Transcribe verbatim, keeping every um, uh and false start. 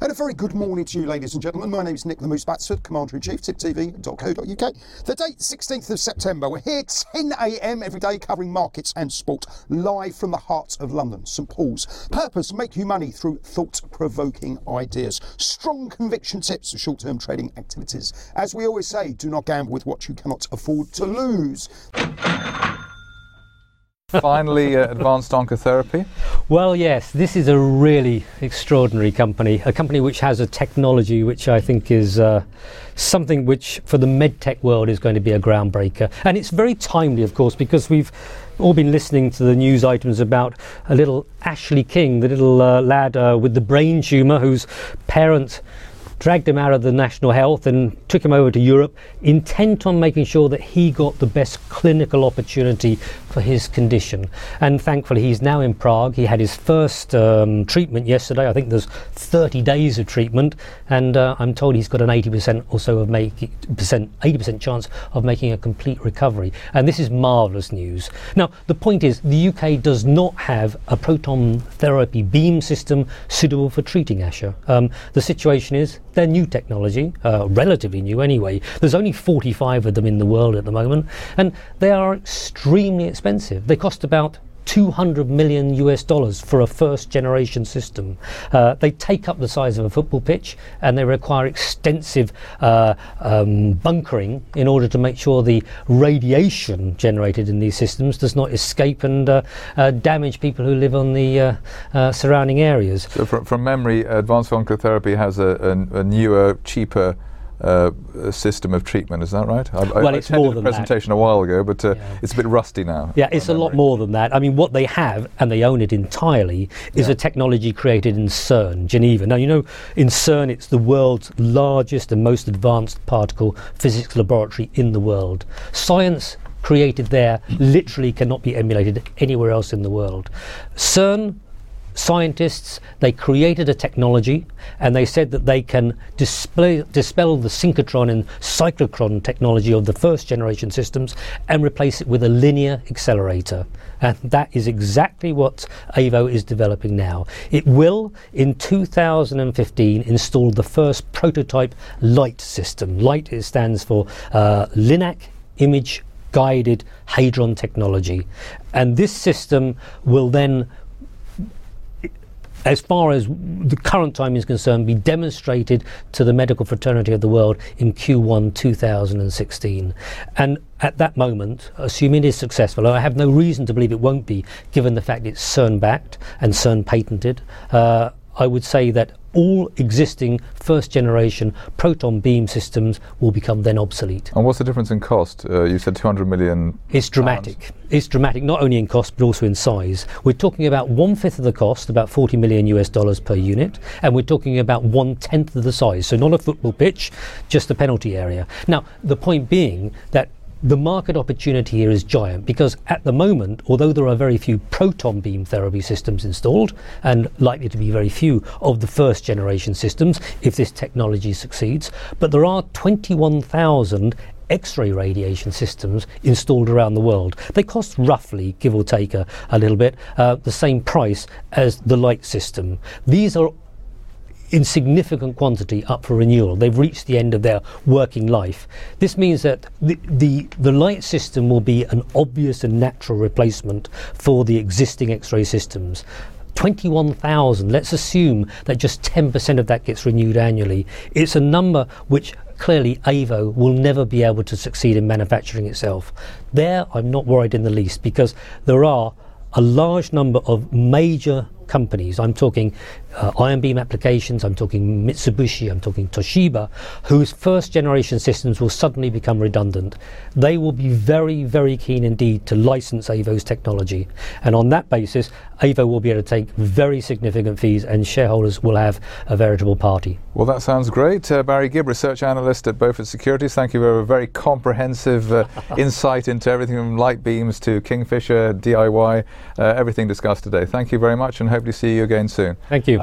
And a very good morning to you, ladies and gentlemen. My name is Nick the Moose Batsford, Commander-in-Chief, tip t v dot co dot u k. The date, sixteenth of September. We're here ten a m every day covering markets and sport, live from the heart of London, St Paul's. Purpose, make you money through thought-provoking ideas. Strong conviction tips for short-term trading activities. As we always say, do not gamble with what you cannot afford to lose. Finally, uh, Advanced Oncotherapy. Well, yes, this is a really extraordinary company, a company which has a technology which I think is uh, something which for the medtech world is going to be a groundbreaker. And it's very timely, of course, because we've all been listening to the news items about a little Ashley King, the little uh, lad uh, with the brain tumour whose parents dragged him out of the National Health and took him over to Europe, intent on making sure that he got the best clinical opportunity for his condition. And thankfully he's now in Prague. He had his first um, treatment yesterday. I think there's thirty days of treatment, and uh, I'm told he's got an eighty percent or so of making percent, eighty percent chance of making a complete recovery. And this is marvellous news. Now, the point is, the U K does not have a proton therapy beam system suitable for treating Asher. Um, the situation is, they're new technology, uh, relatively new anyway. There's only forty-five of them in the world at the moment, and they are extremely expensive. They cost about two hundred million US dollars for a first generation system. Uh, they take up the size of a football pitch, and they require extensive uh, um, bunkering in order to make sure the radiation generated in these systems does not escape and uh, uh, damage people who live on the uh, uh, surrounding areas. So from, from memory, Advanced Oncotherapy has a, a, a newer, cheaper Uh, system of treatment, is that right? I, well, I it's more attended than a presentation that. a while ago, but uh, yeah. it's a bit rusty now. Yeah, it's a lot more than that. I mean, what they have, and they own it entirely, is yeah. a technology created in CERN, Geneva. Now, you know, in CERN, it's the world's largest and most advanced particle physics laboratory in the world. Science created there literally cannot be emulated anywhere else in the world. CERN scientists, they created a technology, and they said that they can display, dispel the synchrotron and cyclotron technology of the first generation systems and replace it with a linear accelerator. And that is exactly what Avo is developing now. It will, in two thousand fifteen, install the first prototype LIGHT system. LIGHT it stands for uh, LINAC Image Guided Hadron Technology. And this system will then, as far as the current time is concerned, be demonstrated to the medical fraternity of the world in Q one two thousand sixteen. And at that moment, assuming it is successful, I have no reason to believe it won't be, given the fact it's CERN-backed and CERN-patented, uh, I would say that all existing first-generation proton beam systems will become then obsolete. And what's the difference in cost? Uh, you said two hundred million. It's dramatic. Pounds. It's dramatic, not only in cost but also in size. We're talking about one-fifth of the cost, about forty million US dollars per unit, and we're talking about one-tenth of the size. So not a football pitch, just a penalty area. Now, the point being that the market opportunity here is giant, because at the moment, although there are very few proton beam therapy systems installed, and likely to be very few of the first generation systems if this technology succeeds, but there are twenty-one thousand X-ray radiation systems installed around the world. They cost roughly, give or take a, a little bit, uh, the same price as the LIGHT system. These are in significant quantity up for renewal. They've reached the end of their working life. This means that the, the, the LIGHT system will be an obvious and natural replacement for the existing X-ray systems. twenty-one thousand, let's assume that just ten percent of that gets renewed annually. It's a number which clearly Avo will never be able to succeed in manufacturing itself. There, I'm not worried in the least, because there are a large number of major companies, I'm talking uh, ion beam applications, I'm talking Mitsubishi, I'm talking Toshiba, whose first generation systems will suddenly become redundant. They will be very, very keen indeed to license Avo's technology. And on that basis, Avo will be able to take very significant fees, and shareholders will have a veritable party. Well, that sounds great. Uh, Barry Gibb, research analyst at Beaufort Securities, thank you for a very comprehensive uh, insight into everything from light beams to Kingfisher, D I Y, uh, everything discussed today. Thank you very much, and hope to see you again soon. Thank you.